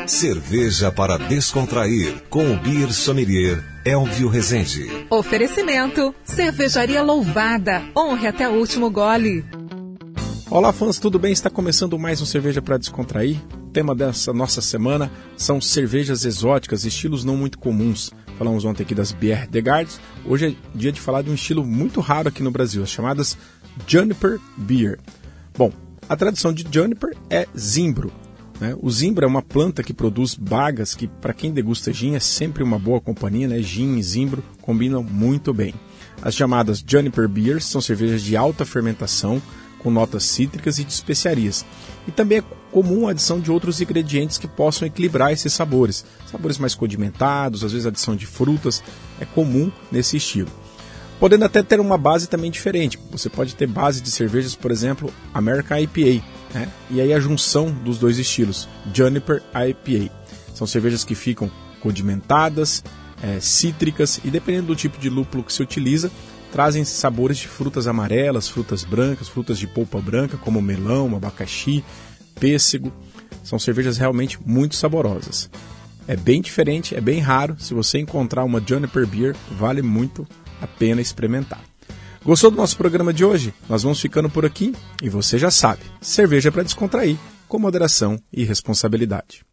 Cerveja para descontrair, com o Beer Sommelier Elvio Rezende. Oferecimento, Cervejaria Louvada, honre até o último gole. Olá fãs, tudo bem? Está começando mais um Cerveja para Descontrair. O tema dessa nossa semana são cervejas exóticas, estilos não muito comuns. Falamos ontem aqui das Bière de Garde. Hoje é dia de falar de um estilo muito raro aqui no Brasil, as chamadas Juniper Beer. Bom, a tradução de Juniper é zimbro. O zimbro é uma planta que produz bagas que, para quem degusta gin, é sempre uma boa companhia, né? Gin e zimbro combinam muito bem. As chamadas Juniper Beers são cervejas de alta fermentação, com notas cítricas e de especiarias. E também é comum a adição de outros ingredientes que possam equilibrar esses sabores. Sabores mais condimentados, às vezes a adição de frutas, é comum nesse estilo. Podendo até ter uma base também diferente. Você pode ter base de cervejas, por exemplo, American IPA, né? E aí a junção dos dois estilos, Juniper IPA. São cervejas que ficam condimentadas, cítricas e dependendo do tipo de lúpulo que se utiliza, trazem sabores de frutas amarelas, frutas brancas, frutas de polpa branca, como melão, abacaxi, pêssego. São cervejas realmente muito saborosas. É bem diferente, é bem raro. Se você encontrar uma Juniper Beer, vale muito a pena experimentar. Gostou do nosso programa de hoje? Nós vamos ficando por aqui e você já sabe, cerveja para descontrair, com moderação e responsabilidade.